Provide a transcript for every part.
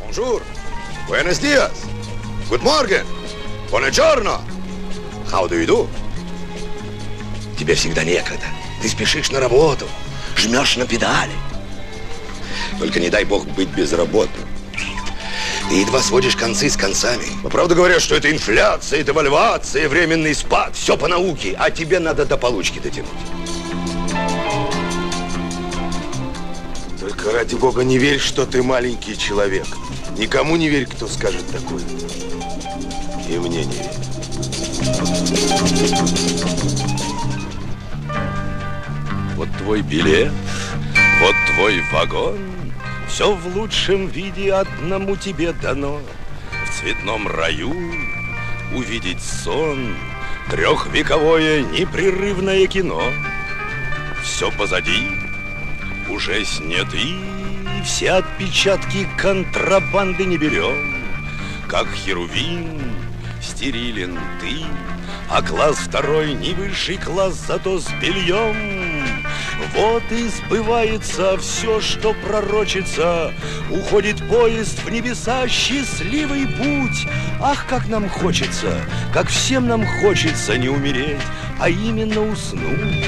Bonjour. Buenos dias. Good morning. Buongiorno. How do you do? Тебе всегда некогда. Ты спешишь на работу, жмешь на педали. Только не дай бог быть безработным. Ты едва сводишь концы с концами. Но правда говорят, что это инфляция, девальвация, временный спад. Все по науке, а тебе надо до получки дотянуть. Только ради бога не верь, что ты маленький человек. Никому не верь, кто скажет такое. И мне не верь. Вот твой билет, вот твой вагон. Все в лучшем виде одному тебе дано. В цветном раю увидеть сон, трехвековое непрерывное кино. Все позади, уже сняты, все отпечатки контрабанды не берем. Как херувим стерилен ты, а класс второй не высший класс, зато с бельем. Вот и сбывается все, что пророчится. Уходит поезд в небеса, счастливый путь. Ах, как нам хочется, как всем нам хочется не умереть, а именно уснуть.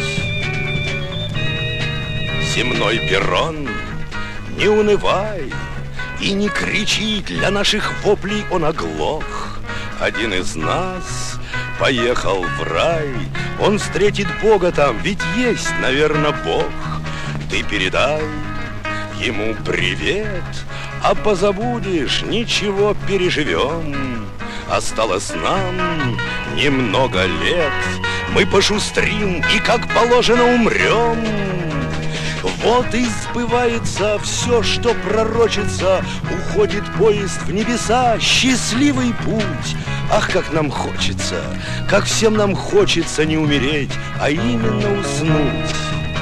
Земной перрон, не унывай и не кричи, для наших воплей он оглох. Один из нас поехал в рай, он встретит Бога там, ведь есть, наверное, Бог. Ты передай ему привет, а позабудешь, ничего, переживем. Осталось нам немного лет, мы пошустрим и, как положено, умрем. Вот и сбывается все, что пророчится. Уходит поезд в небеса, счастливый путь. Ах, как нам хочется, как всем нам хочется не умереть, а именно уснуть.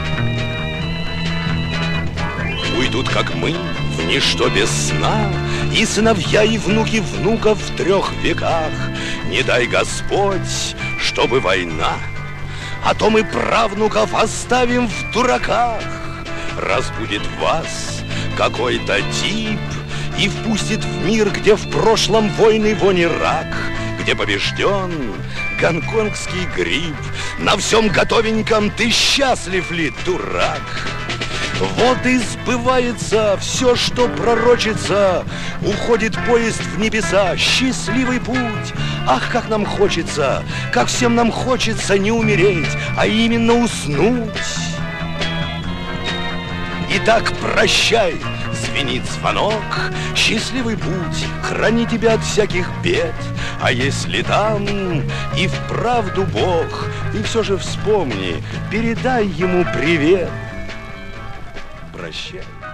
Уйдут, как мы, в ничто без сна, и сыновья, и внуки внуков в 3 веках. Не дай Господь, чтобы война, а то мы правнуков оставим в дураках. Разбудит вас какой-то тип и впустит в мир, где в прошлом войны вони рак, где побежден гонконгский грипп. На всем готовеньком ты счастлив ли, дурак? Вот и сбывается все, что пророчится. Уходит поезд в небеса, счастливый путь. Ах, как нам хочется, как всем нам хочется не умереть, а именно уснуть. Итак, прощай, звенит звонок, счастливый путь, храни тебя от всяких бед. А если там и вправду Бог, ты все же вспомни, передай ему привет. Прощай.